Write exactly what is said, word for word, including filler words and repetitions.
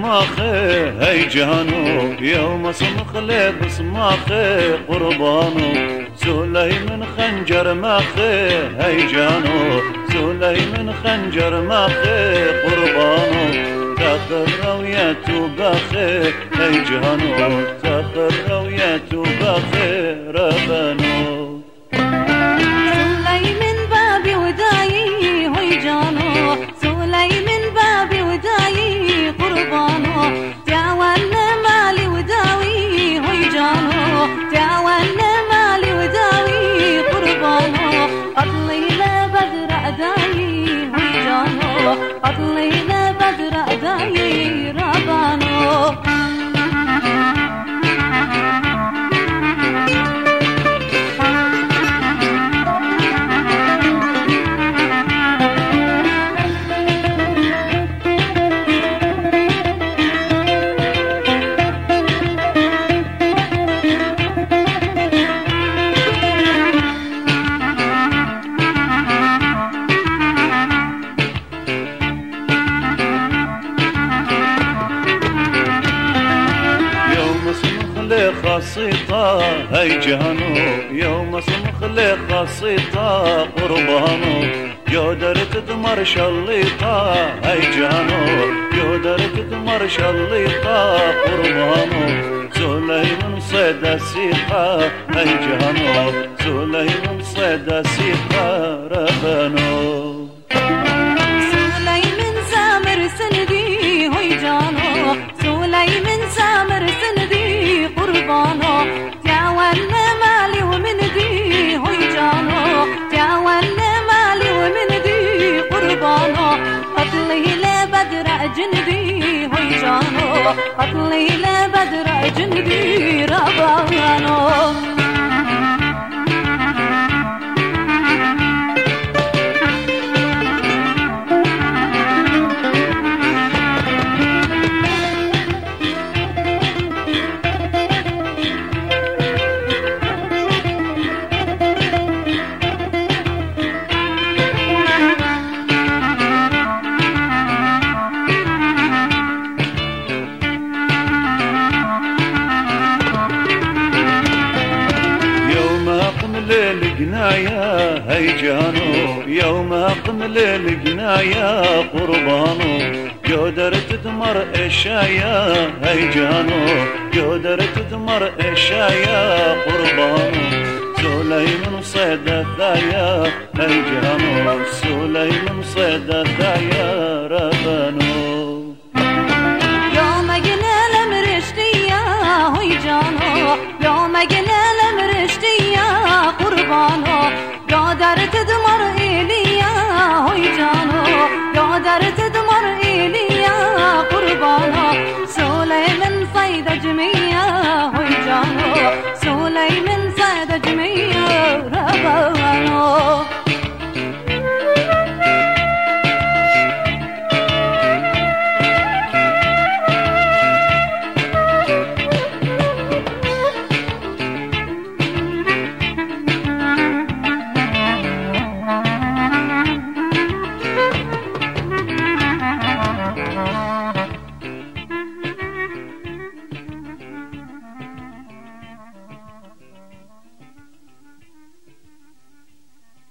بسماخه هی جهانو يوم سمخله بسماخه قربانو زولي من خنجر ماخه هي جهانو زولي من خنجر ماخه قربانو تاخر روية باخه هي جهانو تاخر روية باخه ربانو أطلينا بدر أداي ربانو خاصيطة هي جهنو يوم سمخلي خاصيطة قربانو يودر تدمر شليطة هي جهنو يودر تدمر شليطة قربانو زولي من صيد سيطة هي جهنو زولي من صيد سيطة ربانو زولي من زامر سندي هي جهنو زولي من زامر سندي قربانو تعاوننا مالي ومن دي هوي جانو تعاوننا مالي ومن دي قربانو أطلي لبدر أجندي هوي جانو أطلي لبدر أجندي ربانو القنايا هي جانو يوم اقمل القنايا قربانو يودر تدمر اشايا هي جانو يودر تدمر اشايا قربانو سولي من صيد الثايا هي جانو سولي من صيد الثايا ربانو يوم قنا لمرشتيا هي جانو يوم قنا لمرشتيا قربانو قادر تدمر إيليا هوي جانو قادر تدمر إيليا قربانو سولي من صيد جمية هوي جانو سولي من صيد جمية ربانو